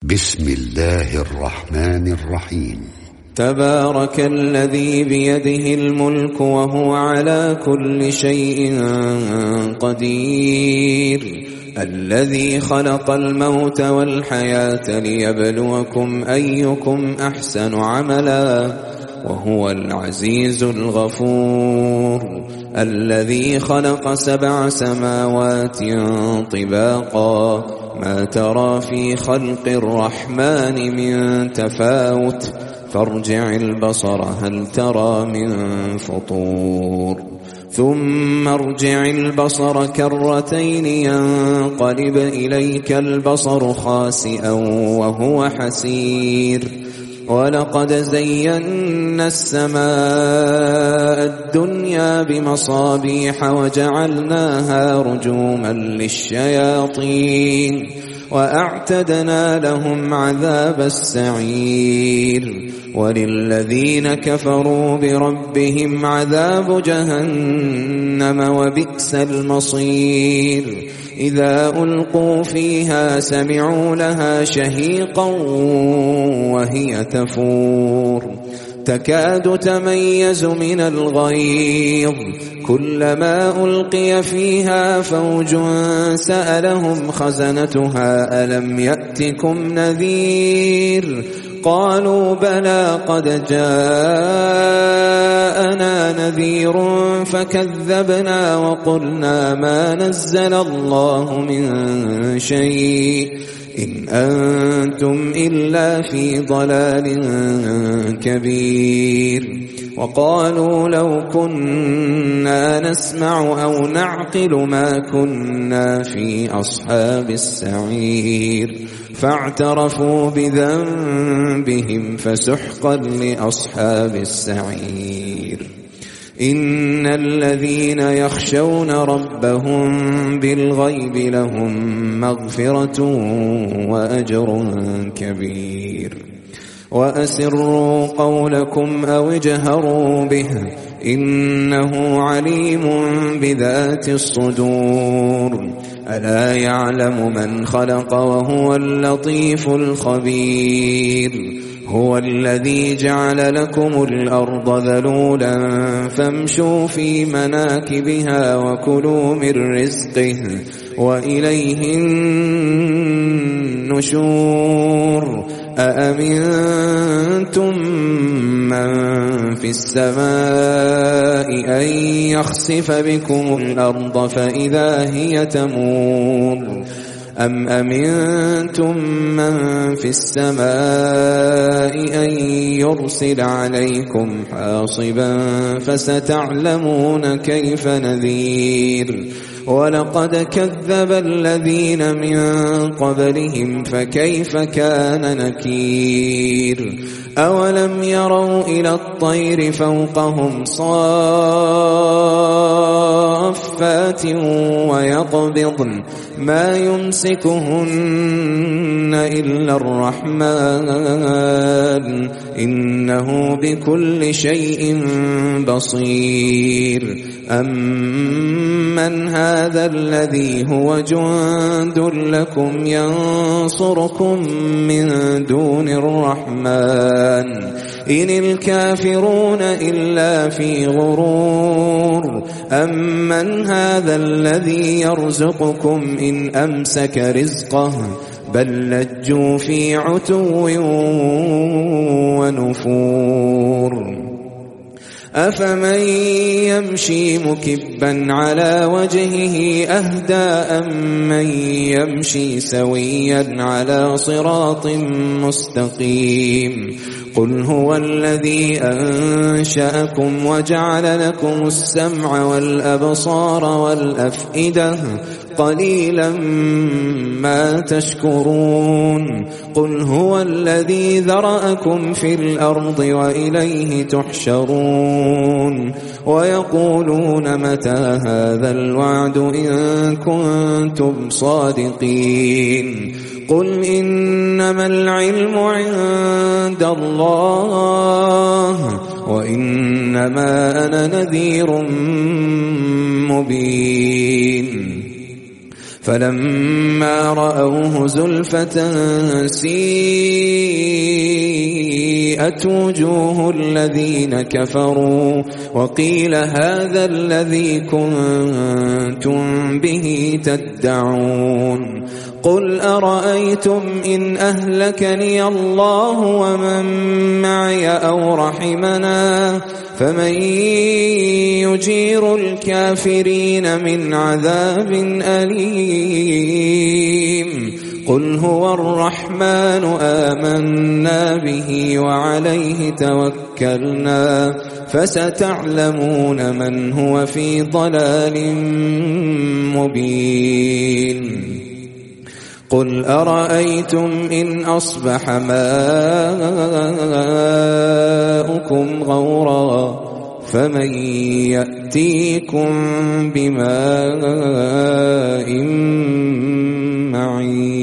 بسم الله الرحمن الرحيم. تبارك الذي بيده الملك وهو على كل شيء قدير، الذي خلق الموت والحياة ليبلوكم أيكم أحسن عملا وهو العزيز الغفور، الذي خلق 7 سماوات طباقا ما ترى في خلق الرحمن من تفاوت فارجع البصر هل ترى من فطور، ثم ارجع البصر كرتين ينقلب إليك البصر خاسئا وهو حسير، ولقد زينا السماء الدنيا بمصابيح وجعلناها رجوما للشياطين وأعتدنا لهم عذاب السعير، وللذين كفروا بربهم عذاب جهنم وبئس المصير، إذا ألقوا فيها سمعوا لها شهيقا وهي تفور تكاد تميز من الغيظ، كلما ألقي فيها فوج سألهم خزنتها ألم يأتكم نذير، قالوا بلى قد جاءنا نذير فكذبنا وقلنا ما نزل الله من شيء إن أنتم إلا في ضلال كبير، وقالوا لو كنا نسمع أو نعقل ما كنا في أصحاب السعير، فاعترفوا بذنبهم فسحقا لأصحاب السعير. إن الذين يخشون ربهم بالغيب لهم مغفرة وأجر كبير، وأسروا قولكم أو اجهروا به إنه عليم بذات الصدور، ألا يعلم من خلق وهو اللطيف الخبير، هو الذي جعل لكم الأرض ذلولا فامشوا في مناكبها وكلوا من رزقه وإليه النشور، أأمنتم من في السماء أن يخسف بكم الأرض فإذا هي تمور، أم أمنتم من في السماء أن يرسل عليكم حاصبا فستعلمون كيف نذير، ولقد كذب الذين من قبلهم فكيف كان نكير، أولم يروا إلى الطير فوقهم صافات ويقبضن ما يمسكهن إلا الرحمن إنه بكل شيء بصير، أمن هذا الذي هو جند لكم ينصركم من دون الرحمن إن الكافرون إلا في غرور، أمن هذا الذي يرزقكم إن أمسك رزقه بل لجوا في عتو ونفور، أفمن يمشي مكبا على وجهه أهدى أمن يمشي سويا على صراط مستقيم، قل هو الذي أنشأكم وجعل لكم السمع والأبصار والأفئدة قليلا ما تشكرون، قل هو الذي ذرأكم في الأرض وإليه تحشرون، ويقولون متى هذا الوعد إن كنتم صادقين، قل إنما العلم عند الله وإنما أنا نذير مبين، فلما رأوه زلفة سيئت وجوه الذين كفروا وقيل هذا الذي كنتم به تدعون قل أرأيتم إن أهلكني الله ومن معي أو رحمنا فمن يجير الكافرين من عذاب أليم قل هو الرحمن آمنا به وعليه توكلنا فستعلمون من هو في ضلال مبين قل أرأيتم إن أصبح ماؤكم غورا فمن يأتيكم بماء معين